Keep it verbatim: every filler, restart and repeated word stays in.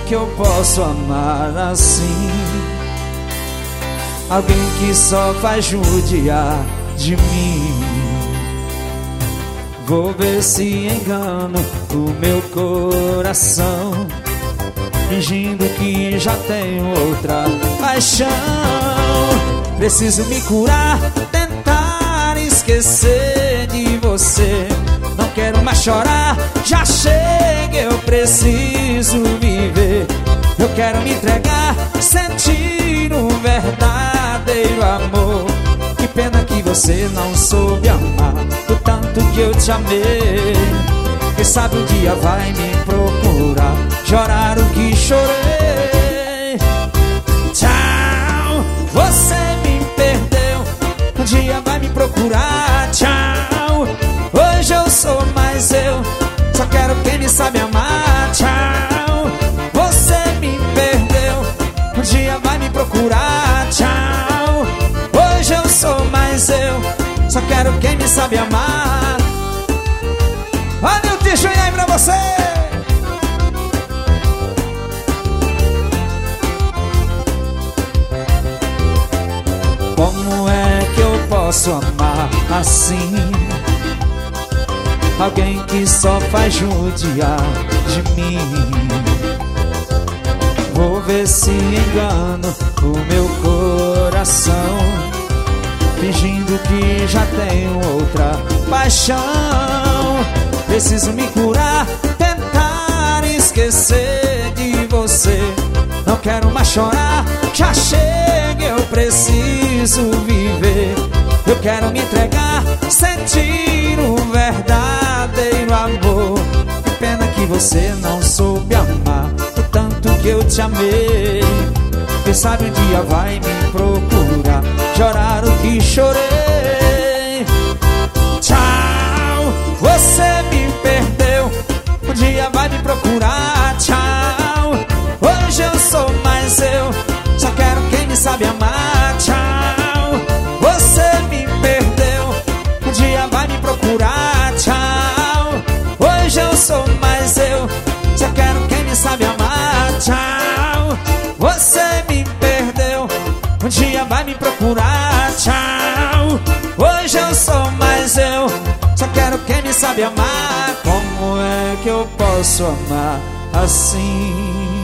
que eu posso amar assim? Alguém que só faz judiar de mim. Vou ver se engano o meu coração, fingindo que já tenho outra paixão. Preciso me curar, tentar esquecer de você. Não quero mais chorar, já chega, eu preciso viver. Eu quero me entregar, sentir um verdadeiro amor. Que pena que você não soube amar o tanto que eu te amei. Quem sabe um dia vai me procurar, chorar o que chorei. Tchau, você me perdeu, um dia vai me procurar. Tchau, hoje eu sou mais eu, só quero quem me sabe amar. Tchau, você me perdeu, um dia vai me procurar. Tchau, hoje eu sou mais eu, só quero quem me sabe amar. Olha o tixo aí pra você. Como é que eu posso amar assim? Alguém que só faz judiar de mim. Vou ver se engano o meu coração, fingindo que já tenho outra paixão. Preciso me curar, tentar esquecer de você. Não quero mais chorar, já chega, eu preciso viver. Eu quero me entregar, sentir um verdadeiro amor. Que pena que você não soube amar o tanto que eu te amei. Quem sabe um dia vai me procurar, chorar o que chorei. Tchau, você me perdeu, um dia vai me procurar. Tchau, hoje eu sou mais eu, só quero quem me sabe amar. Tchau, você me perdeu, um dia vai me procurar. Tchau, hoje eu sou mais eu, só quero quem me sabe amar. Tchau, você me perdeu, um dia vai me procurar. Tchau, hoje eu sou mais eu, só quero quem me sabe amar. Como é que eu posso amar assim?